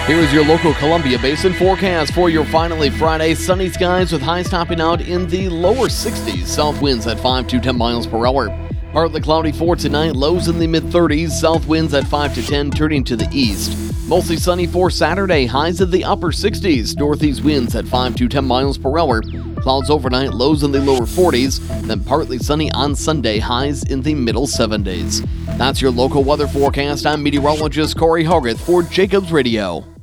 Here is your local Columbia Basin forecast for your finally Friday. Sunny skies with highs topping out in the lower 60s. South winds at 5 to 10 miles per hour. Partly cloudy for tonight. Lows in the mid-30s. South winds at 5 to 10 turning to the east. Mostly sunny for Saturday. Highs in the upper 60s. Northeast winds at 5 to 10 miles per hour. Clouds overnight. Lows in the lower 40s. Then partly sunny on Sunday. Highs in the middle 70s. That's your local weather forecast. I'm meteorologist Corey Hogarth for Jacobs Radio.